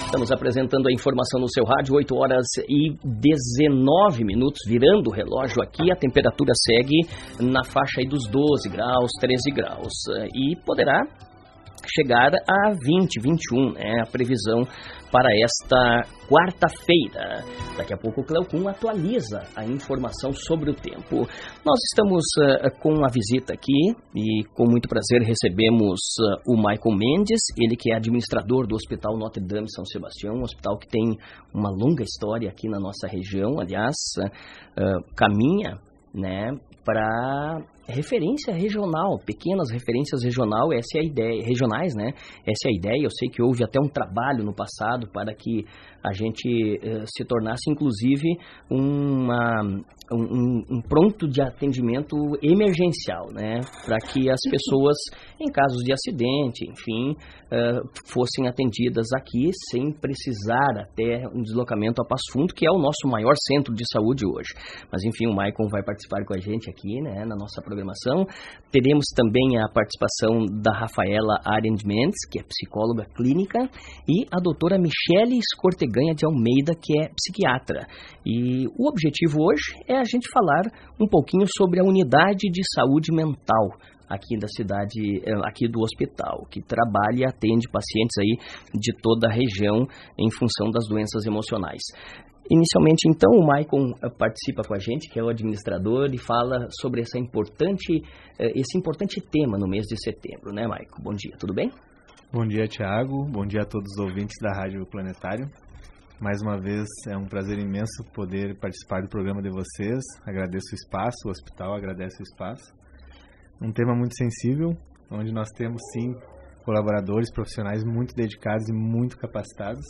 Estamos apresentando a informação no seu rádio, 8 horas e 19 minutos, virando o relógio aqui, a temperatura segue na faixa aí dos 12 graus, 13 graus, e poderá chegar a 20, 21, né, a previsão para esta quarta-feira. Daqui a pouco o Cleocum atualiza a informação sobre o tempo. Nós estamos com a visita aqui e com muito prazer recebemos o Michael Mendes, ele que é administrador do Hospital Notre Dame São Sebastião, um hospital que tem uma longa história aqui na nossa região, aliás, caminha, né, para referência regional, pequenas referências regionais, essa é a ideia, regionais, né? Essa é a ideia. Eu sei que houve até um trabalho no passado para que a gente se tornasse, inclusive, um pronto de atendimento emergencial, né? Para que as pessoas, em casos de acidente, enfim, fossem atendidas aqui sem precisar até um deslocamento a Passo Fundo, que é o nosso maior centro de saúde hoje. Mas, enfim, o Maicon vai participar com a gente aqui, né, na nossa programação. Teremos também a participação da Rafaela Arendt Mendes, que é psicóloga clínica, e a doutora Michele Escorteganha de Almeida, que é psiquiatra. E o objetivo hoje é a gente falar um pouquinho sobre a unidade de saúde mental aqui da cidade, aqui do hospital, que trabalha e atende pacientes aí de toda a região em função das doenças emocionais. Inicialmente, então, o Maicon participa com a gente, que é o administrador, e fala sobre esse importante tema no mês de setembro, né, Maicon? Bom dia, tudo bem? Bom dia, Thiago. Bom dia a todos os ouvintes da Rádio Planetário. Mais uma vez, é um prazer imenso poder participar do programa de vocês. Agradeço o espaço, o hospital agradece o espaço. Um tema muito sensível, onde nós temos, sim, colaboradores, profissionais muito dedicados e muito capacitados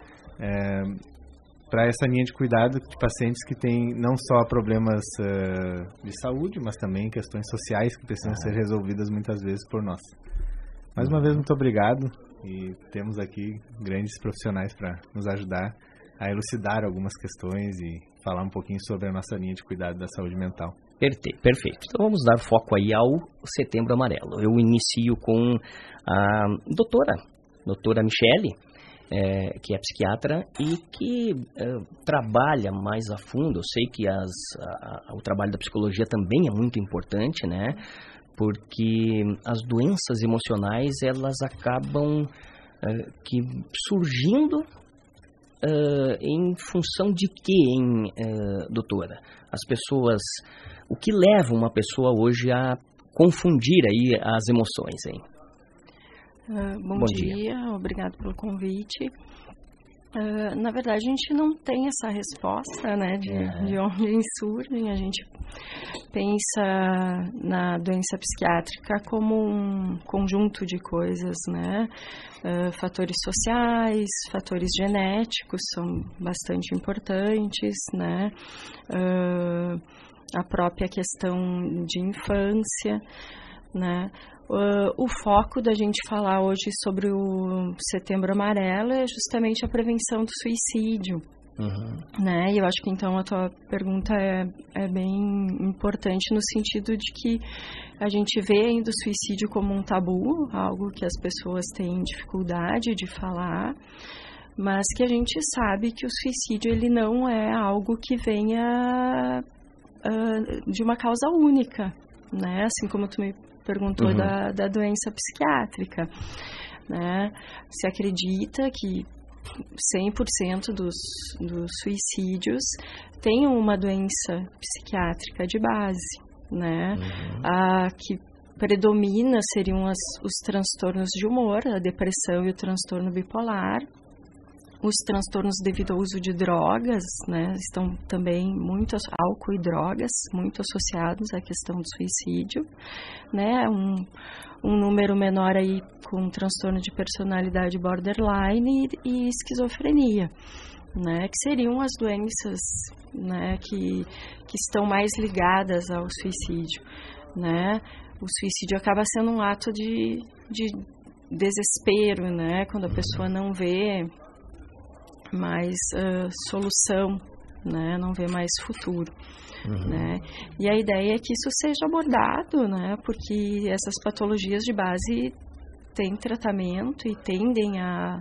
para essa linha de cuidado de pacientes que têm não só problemas de saúde, mas também questões sociais que precisam ser resolvidas muitas vezes por nós. Mais uma vez, muito obrigado, e temos aqui grandes profissionais para nos ajudar a elucidar algumas questões e falar um pouquinho sobre a nossa linha de cuidado da saúde mental. Perfeito. Então vamos dar foco aí ao Setembro Amarelo. Eu inicio com a doutora Michele, que é psiquiatra e que trabalha mais a fundo. Eu sei que o trabalho da psicologia também é muito importante, né? Porque as doenças emocionais, elas acabam surgindo em função de quê, doutora? As pessoas, o que leva uma pessoa hoje a confundir aí as emoções, hein? Bom dia, obrigado pelo convite. Na verdade, a gente não tem essa resposta, né, de onde surgem. A gente pensa na doença psiquiátrica como um conjunto de coisas, né? Fatores sociais, fatores genéticos são bastante importantes, né? A própria questão de infância, né? O foco da gente falar hoje sobre o Setembro Amarelo é justamente a prevenção do suicídio, né? E eu acho que então a tua pergunta é bem importante no sentido de que a gente vê ainda o suicídio como um tabu, algo que as pessoas têm dificuldade de falar, mas que a gente sabe que o suicídio ele não é algo que venha de uma causa única, né? Assim como tu me perguntou da doença psiquiátrica, né? Se acredita que 100% dos suicídios têm uma doença psiquiátrica de base, né? A que predomina seriam os transtornos de humor, a depressão e o transtorno bipolar. Os transtornos devido ao uso de drogas, né, estão também álcool e drogas, muito associados à questão do suicídio, né, um número menor aí com transtorno de personalidade borderline e esquizofrenia, né, que seriam as doenças, né, que estão mais ligadas ao suicídio, né. O suicídio acaba sendo um ato de desespero, né, quando a pessoa não vê mais solução, né? Não vê mais futuro, né? E a ideia é que isso seja abordado, né? Porque essas patologias de base têm tratamento e tendem a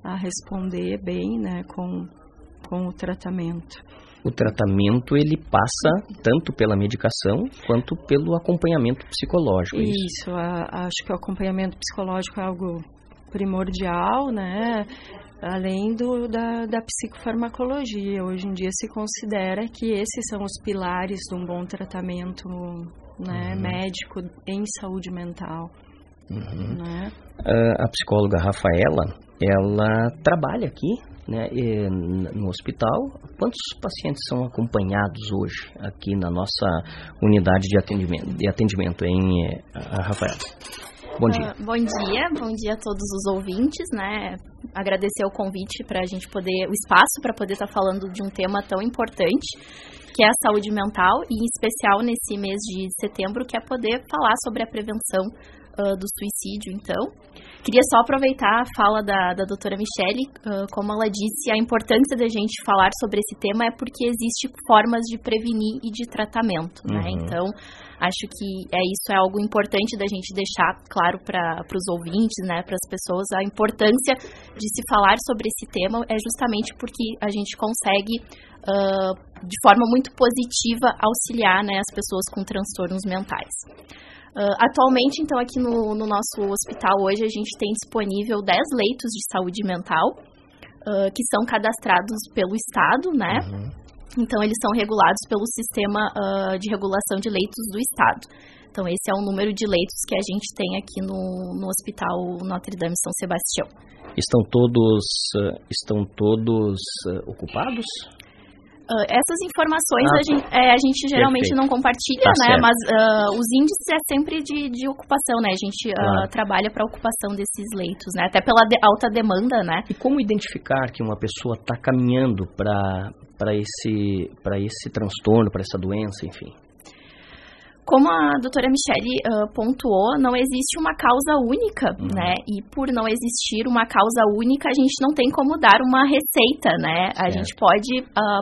a responder bem, né, com o tratamento. O tratamento, ele passa tanto pela medicação quanto pelo acompanhamento psicológico. Isso, acho que o acompanhamento psicológico é algo primordial, né? Além da psicofarmacologia. Hoje em dia se considera que esses são os pilares de um bom tratamento, né, médico em saúde mental. Né? A psicóloga Rafaela, ela trabalha aqui, né, no hospital. Quantos pacientes são acompanhados hoje aqui na nossa unidade de atendimento, hein, Rafaela? Bom dia. Bom dia a todos os ouvintes, né? Agradecer o convite para a gente poder, o espaço para poder estar falando de um tema tão importante, que é a saúde mental, e em especial nesse mês de setembro, que é poder falar sobre a prevenção do suicídio. Então, queria só aproveitar a fala da doutora Michele, como ela disse, a importância da gente falar sobre esse tema é porque existem formas de prevenir e de tratamento, né? Então, acho que isso é algo importante da gente deixar claro para os ouvintes, né, para as pessoas. A importância de se falar sobre esse tema é justamente porque a gente consegue, de forma muito positiva, auxiliar, né, as pessoas com transtornos mentais. Atualmente, então, aqui no nosso hospital hoje, a gente tem disponível 10 leitos de saúde mental, que são cadastrados pelo Estado, né? Então, eles são regulados pelo Sistema de Regulação de Leitos do Estado. Então, esse é o número de leitos que a gente tem aqui no Hospital Notre Dame São Sebastião. Estão todos ocupados? Essas informações a gente geralmente não compartilha, né? Certo. Mas os índices é sempre de ocupação, né? A gente trabalha para a ocupação desses leitos, né? Até pela alta demanda, né? E como identificar que uma pessoa está caminhando para esse transtorno, para essa doença, enfim? Como a doutora Michele pontuou, não existe uma causa única, né? E por não existir uma causa única, a gente não tem como dar uma receita, né? A gente pode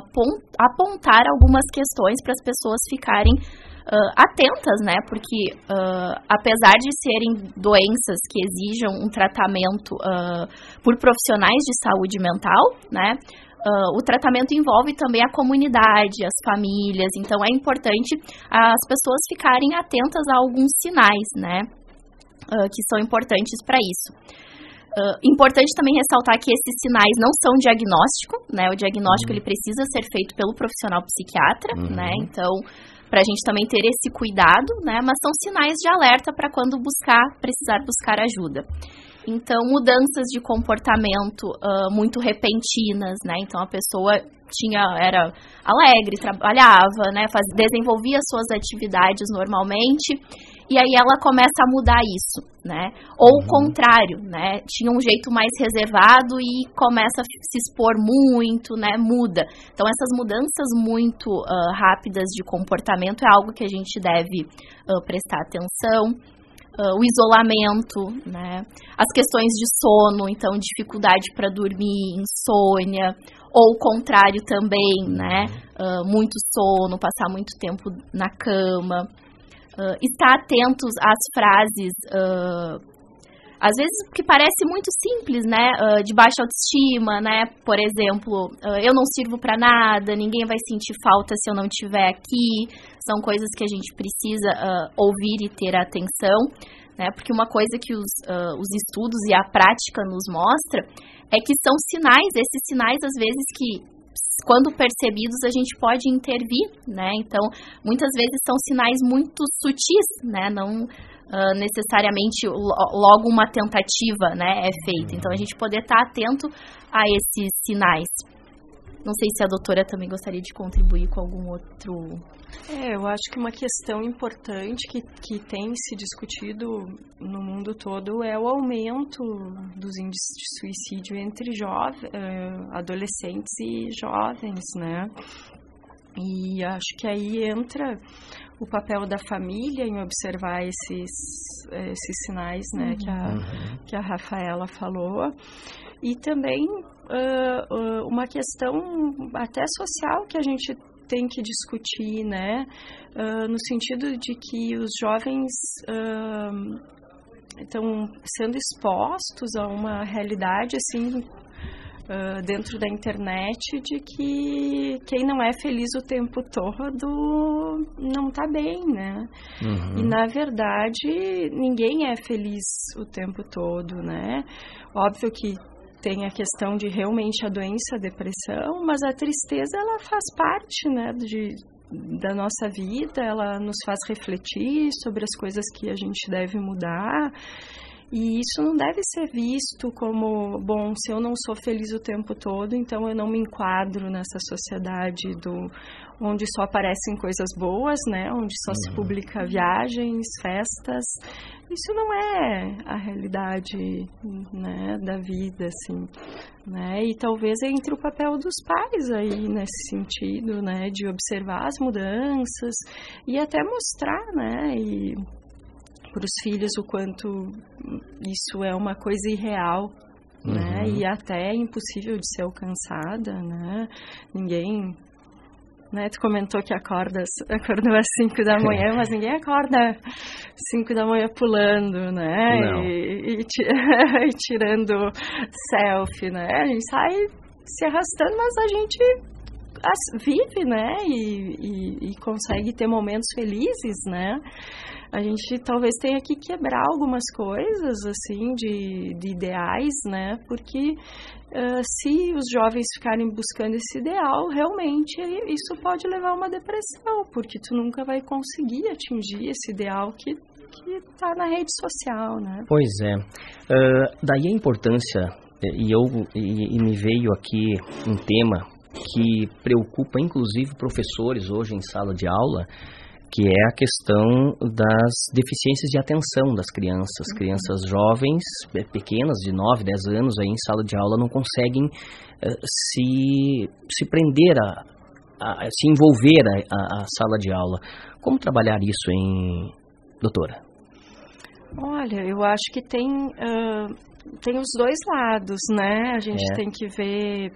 apontar algumas questões para as pessoas ficarem atentas, né? Porque apesar de serem doenças que exijam um tratamento por profissionais de saúde mental, né? O tratamento envolve também a comunidade, as famílias, então é importante as pessoas ficarem atentas a alguns sinais, né, que são importantes para isso. Importante também ressaltar que esses sinais não são diagnóstico, né, o diagnóstico ele precisa ser feito pelo profissional psiquiatra, né, então para a gente também ter esse cuidado, né, mas são sinais de alerta para quando precisar buscar ajuda. Então, mudanças de comportamento muito repentinas, né? Então, a pessoa era alegre, trabalhava, né? Desenvolvia suas atividades normalmente, e aí ela começa a mudar isso, né? Ou o contrário, né? Tinha um jeito mais reservado e começa a se expor muito, né? Muda. Então, essas mudanças muito rápidas de comportamento é algo que a gente deve prestar atenção. O isolamento, né? As questões de sono, então dificuldade para dormir, insônia, ou o contrário também, né? Muito sono, passar muito tempo na cama, estar atentos às frases, às vezes que parece muito simples, né? De baixa autoestima, né? Por exemplo, eu não sirvo para nada, ninguém vai sentir falta se eu não estiver aqui. São coisas que a gente precisa ouvir e ter atenção, né? Porque uma coisa que os estudos e a prática nos mostra é que são sinais, esses sinais às vezes que, quando percebidos, a gente pode intervir, né? Então, muitas vezes são sinais muito sutis, né? Não necessariamente logo uma tentativa, né, é feita. Então, a gente poder estar atento a esses sinais. Não sei se a doutora também gostaria de contribuir com algum outro... Eu acho que uma questão importante que tem se discutido no mundo todo é o aumento dos índices de suicídio entre adolescentes e jovens, né? E acho que aí entra o papel da família em observar esses sinais, né, que a Rafaela falou. E também uma questão até social que a gente tem que discutir, né, no sentido de que os jovens estão sendo expostos a uma realidade, assim, dentro da internet, de que quem não é feliz o tempo todo não está bem, né? E, na verdade, ninguém é feliz o tempo todo, né? Óbvio que tem a questão de realmente a doença, a depressão, mas a tristeza, ela faz parte, né, da nossa vida, ela nos faz refletir sobre as coisas que a gente deve mudar. E isso não deve ser visto como, bom, se eu não sou feliz o tempo todo, então eu não me enquadro nessa sociedade onde só aparecem coisas boas, né? Onde só se publica viagens, festas. Isso não é a realidade, né, da vida, assim, né? E talvez entre o papel dos pais aí nesse sentido, né? De observar as mudanças e até mostrar, né? E para os filhos o quanto isso é uma coisa irreal, né? E até impossível de ser alcançada, né? Ninguém, né? Tu comentou que acordou às 5 da manhã, mas ninguém acorda às 5 da manhã pulando, né? E tirando selfie, né? A gente sai se arrastando, mas a gente vive, né? E consegue ter momentos felizes, né? A gente talvez tenha que quebrar algumas coisas, assim, de ideais, né? Porque se os jovens ficarem buscando esse ideal, realmente isso pode levar a uma depressão, porque tu nunca vai conseguir atingir esse ideal que está na rede social, né? Pois é. Daí a importância, e me veio aqui um tema que preocupa inclusive professores hoje em sala de aula, que é a questão das deficiências de atenção das crianças. Crianças jovens, pequenas, de 9, 10 anos, aí em sala de aula não conseguem se prender, se envolver a sala de aula. Como trabalhar isso, hein, doutora? Olha, eu acho que tem os dois lados, né? A gente tem que ver...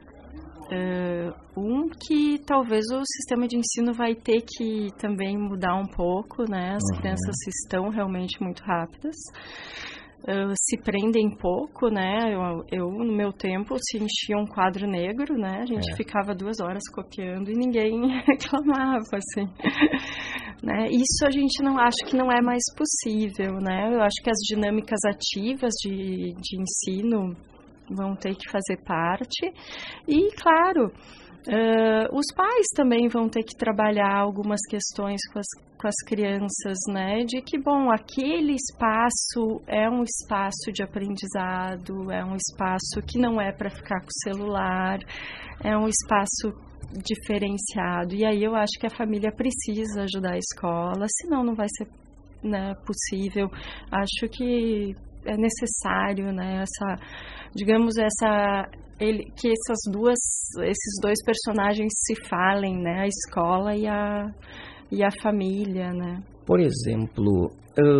que talvez o sistema de ensino vai ter que também mudar um pouco, né? As crianças estão realmente muito rápidas, se prendem pouco, né? Eu no meu tempo, se enchia um quadro negro, né? A gente ficava 2 horas copiando e ninguém reclamava, assim, né? Isso a gente acho que não é mais possível, né? Eu acho que as dinâmicas ativas de ensino vão ter que fazer parte e, claro, os pais também vão ter que trabalhar algumas questões com as crianças, né? De que, bom, aquele espaço é um espaço de aprendizado, é um espaço que não é para ficar com o celular, é um espaço diferenciado. E aí eu acho que a família precisa ajudar a escola, senão não vai ser, né, possível. Acho que é necessário, né, que esses dois personagens se falem, né, a escola e a família, né. Por exemplo,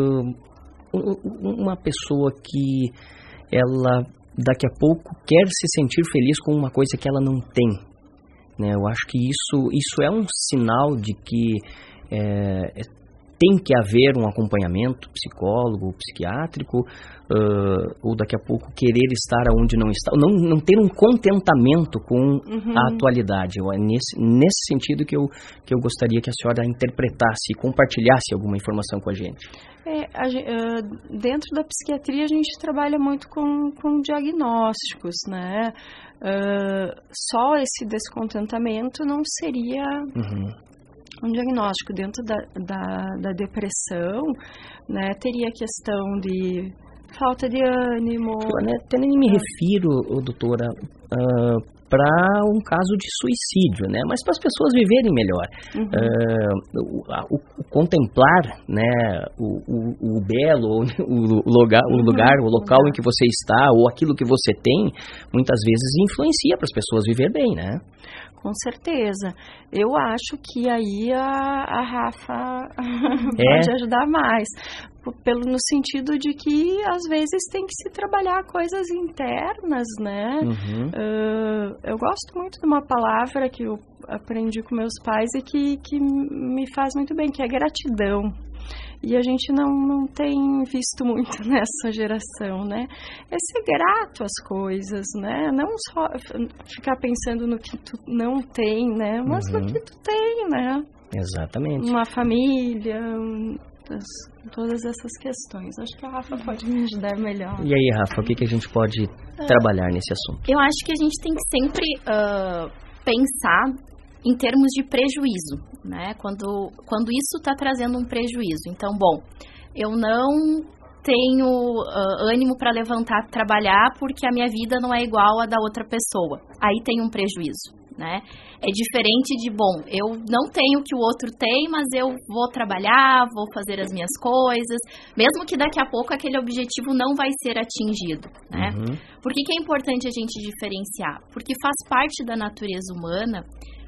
uma pessoa que ela daqui a pouco quer se sentir feliz com uma coisa que ela não tem, né, eu acho que isso é um sinal de que tem que haver um acompanhamento psicólogo, psiquiátrico, ou daqui a pouco querer estar onde não está, não ter um contentamento com a atualidade. É nesse sentido que eu gostaria que a senhora interpretasse e compartilhasse alguma informação com a gente. Dentro da psiquiatria a gente trabalha muito com diagnósticos, né? Só esse descontentamento não seria... Um diagnóstico. Dentro da depressão, né, teria a questão de falta de ânimo. Eu até nem me refiro, doutora, para um caso de suicídio, né, mas para as pessoas viverem melhor. O contemplar, né, o belo, o local em que você está, ou aquilo que você tem, muitas vezes influencia para as pessoas viver bem, né? Com certeza. Eu acho que aí a Rafa pode ajudar mais. No sentido de que, às vezes, tem que se trabalhar coisas internas, né? Eu gosto muito de uma palavra que eu aprendi com meus pais e que me faz muito bem, que é gratidão. E a gente não tem visto muito nessa geração, né? É ser grato às coisas, né? Não só ficar pensando no que tu não tem, né? Mas no que tu tem, né? Exatamente. Uma família, todas essas questões. Acho que a Rafa pode me ajudar melhor. E aí, Rafa, o que a gente pode trabalhar nesse assunto? Eu acho que a gente tem que sempre pensar em termos de prejuízo, né? Quando isso está trazendo um prejuízo. Então, bom, eu não tenho ânimo para levantar, trabalhar, porque a minha vida não é igual à da outra pessoa. Aí tem um prejuízo, né? É diferente de, bom, eu não tenho o que o outro tem, mas eu vou trabalhar, vou fazer as minhas coisas, mesmo que daqui a pouco aquele objetivo não vai ser atingido, né? Por que é importante a gente diferenciar? Porque faz parte da natureza humana,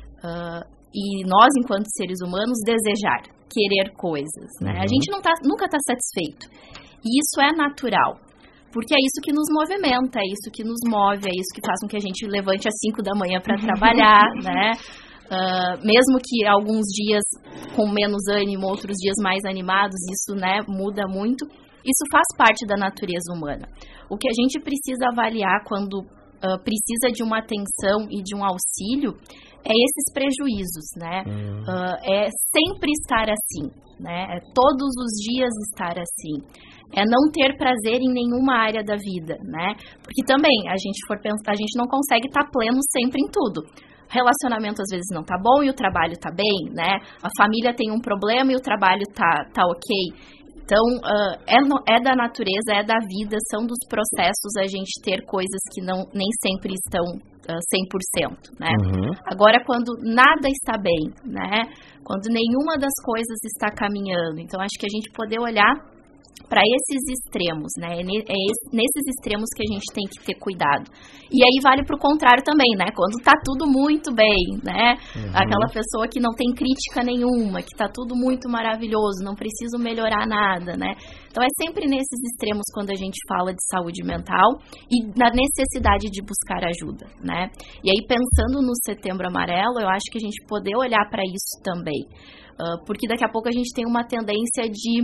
e nós, enquanto seres humanos, desejar, querer coisas, né? A gente nunca está satisfeito. E isso é natural. Porque é isso que nos movimenta, é isso que nos move, é isso que faz com que a gente levante às 5 da manhã para trabalhar, né? Mesmo que alguns dias com menos ânimo, outros dias mais animados, isso, né, muda muito. Isso faz parte da natureza humana. O que a gente precisa avaliar quando precisa de uma atenção e de um auxílio é esses prejuízos, né? É sempre estar assim, né? É todos os dias estar assim. É não ter prazer em nenhuma área da vida, né? Porque também, a gente for pensar, a gente não consegue estar pleno sempre em tudo. Relacionamento às vezes não tá bom e o trabalho tá bem, né? A família tem um problema e o trabalho tá ok. Então, é da natureza, é da vida, são dos processos a gente ter coisas que nem sempre estão 100%, né? Agora, quando nada está bem, né? Quando nenhuma das coisas está caminhando, então acho que a gente poder olhar para esses extremos, né? É nesses extremos que a gente tem que ter cuidado. E aí vale para o contrário também, né? Quando tá tudo muito bem, né? Aquela pessoa que não tem crítica nenhuma, que tá tudo muito maravilhoso, não preciso melhorar nada, né? Então é sempre nesses extremos quando a gente fala de saúde mental e na necessidade de buscar ajuda, né? E aí pensando no Setembro Amarelo, eu acho que a gente poder olhar para isso também. Porque daqui a pouco a gente tem uma tendência de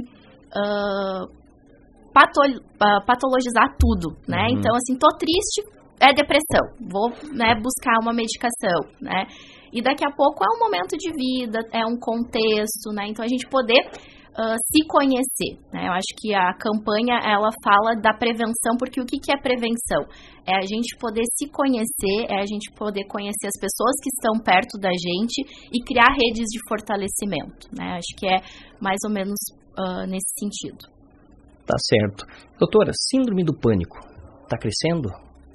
patologizar tudo, né? Então, assim, tô triste, é depressão, vou, né, buscar uma medicação, né? E daqui a pouco é um momento de vida, é um contexto, né? Então, a gente poder se conhecer, né? Eu acho que a campanha, ela fala da prevenção, porque o que é prevenção? É a gente poder se conhecer, é a gente poder conhecer as pessoas que estão perto da gente e criar redes de fortalecimento, né? Acho que é mais ou menos nesse sentido. Tá certo. Doutora, síndrome do pânico, tá crescendo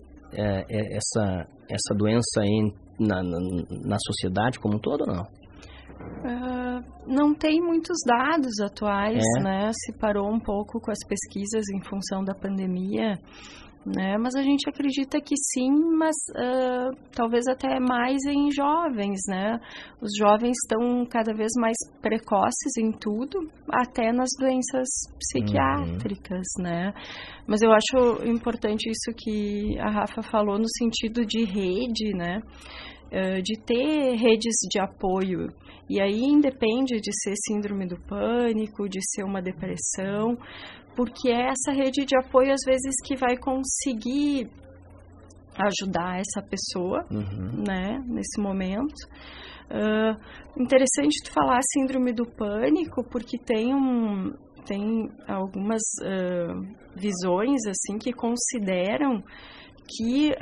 essa doença na sociedade como um todo ou não? Não tem muitos dados atuais, né? Se parou um pouco com as pesquisas em função da pandemia, né? Mas a gente acredita que sim, mas talvez até mais em jovens, né? Os jovens estão cada vez mais precoces em tudo, até nas doenças psiquiátricas, né? Mas eu acho importante isso que a Rafa falou no sentido de rede, né? De ter redes de apoio. E aí independe de ser síndrome do pânico, de ser uma depressão, porque é essa rede de apoio, às vezes, que vai conseguir ajudar essa pessoa, né, nesse momento. Interessante tu falar síndrome do pânico, porque tem algumas visões, assim, que consideram que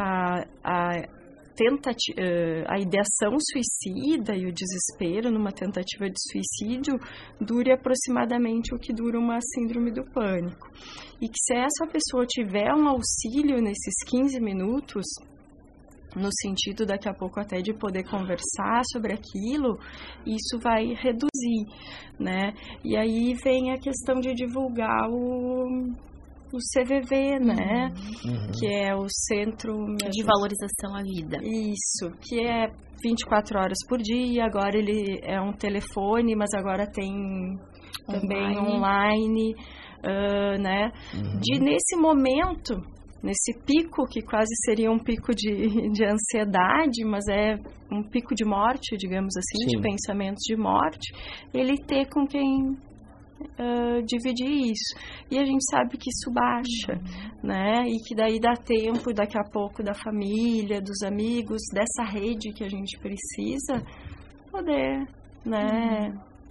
a ideação suicida e o desespero numa tentativa de suicídio dure aproximadamente o que dura uma síndrome do pânico. E que se essa pessoa tiver um auxílio nesses 15 minutos, no sentido daqui a pouco até de poder conversar sobre aquilo, isso vai reduzir, né? E aí vem a questão de divulgar o CVV, né? Que é o Centro de Valorização à Vida. Isso, que é 24 horas por dia, agora ele é um telefone, mas agora tem também online, né? Nesse momento, nesse pico, que quase seria um pico de ansiedade, mas é um pico de morte, digamos assim, de pensamentos de morte, ele ter com quem dividir isso. E a gente sabe que isso baixa, né? E que daí dá tempo, daqui a pouco, da família, dos amigos, dessa rede que a gente precisa poder, né,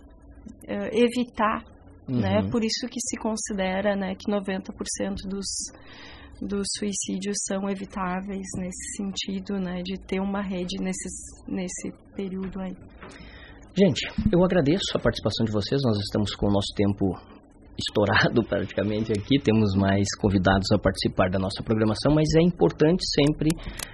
evitar, né? Por isso que se considera, né, que 90% dos suicídios são evitáveis nesse sentido, né, de ter uma rede nesse período aí. Gente, eu agradeço a participação de vocês. Nós estamos com o nosso tempo estourado praticamente aqui. Temos mais convidados a participar da nossa programação, mas é importante sempre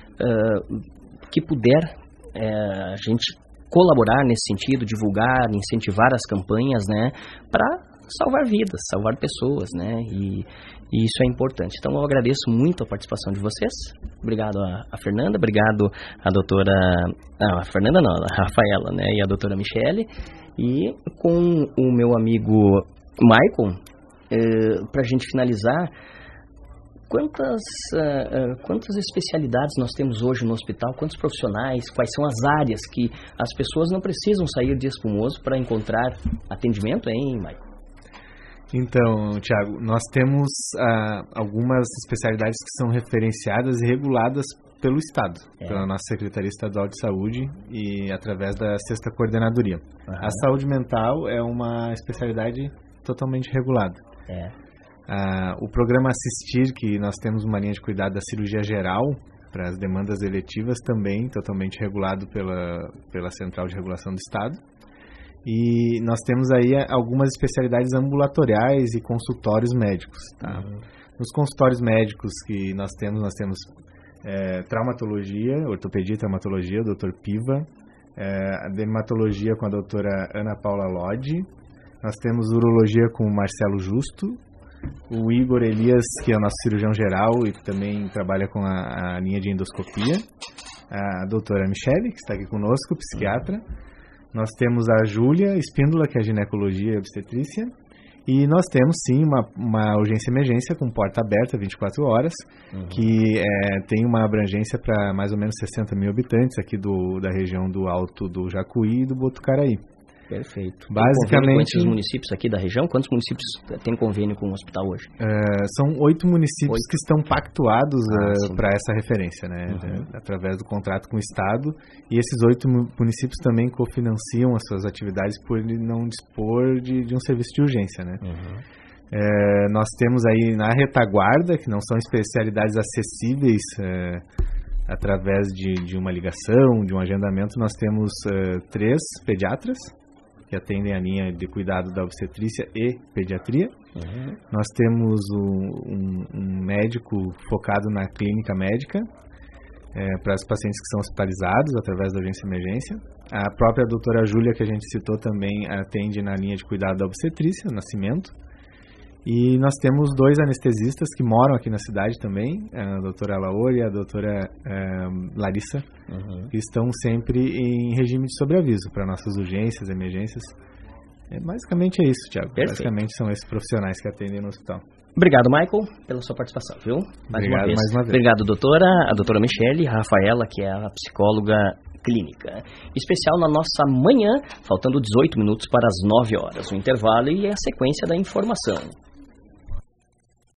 que puder a gente colaborar nesse sentido, divulgar, incentivar as campanhas, né, para salvar vidas, salvar pessoas, né, e isso é importante. Então eu agradeço muito a participação de vocês. Obrigado a Fernanda, obrigado a doutora, a Fernanda não, a Rafaela, né, e a doutora Michele, e com o meu amigo Michael, para a gente finalizar, quantas especialidades nós temos hoje no hospital, quantos profissionais, quais são as áreas que as pessoas não precisam sair de Espumoso para encontrar atendimento, hein, Michael? Então, Thiago, nós temos algumas especialidades que são referenciadas e reguladas pelo Estado, pela nossa Secretaria Estadual de Saúde e através da 6ª Coordenadoria. A saúde mental é uma especialidade totalmente regulada. O programa Assistir, que nós temos uma linha de cuidado da cirurgia geral para as demandas eletivas, também totalmente regulado pela Central de Regulação do Estado. E nós temos aí algumas especialidades ambulatoriais e consultórios médicos. Tá? Nos consultórios médicos que nós temos traumatologia, ortopedia e traumatologia, o Dr. Piva, a dermatologia com a doutora Ana Paula Lodi, nós temos urologia com o Marcelo Justo, o Igor Elias, que é o nosso cirurgião geral e também trabalha com a linha de endoscopia, a doutora Michele, que está aqui conosco, psiquiatra. Nós temos a Júlia Espíndola, que é ginecologia e obstetrícia. E nós temos, sim, uma urgência e emergência com porta aberta 24 horas, que tem uma abrangência para mais ou menos 60 mil habitantes aqui da região do Alto do Jacuí e do Botucaraí. Perfeito. Basicamente, com esses municípios aqui da região? Quantos municípios têm convênio com o hospital hoje? São 8 municípios que estão pactuados para essa referência, né? Através do contrato com o Estado. E esses 8 municípios também cofinanciam as suas atividades por ele não dispor de um serviço de urgência, né? Nós temos aí na retaguarda, que não são especialidades acessíveis através de uma ligação, de um agendamento, nós temos 3 pediatras, que atendem a linha de cuidado da obstetrícia e pediatria. Nós temos um médico focado na clínica médica para os pacientes que são hospitalizados através da urgência e emergência. A própria doutora Júlia, que a gente citou, também atende na linha de cuidado da obstetrícia, nascimento. E nós temos 2 anestesistas que moram aqui na cidade também, a doutora Laura e a doutora Larissa, que estão sempre em regime de sobreaviso para nossas urgências, emergências. Basicamente é isso, Thiago. Perfeito. Basicamente são esses profissionais que atendem no hospital. Obrigado, Michael, pela sua participação, viu? Obrigado mais uma vez. Obrigado, a doutora Michele, a Rafaela, que é a psicóloga clínica. Especial na nossa manhã, faltando 18 minutos para as 9 horas. O intervalo e a sequência da informação.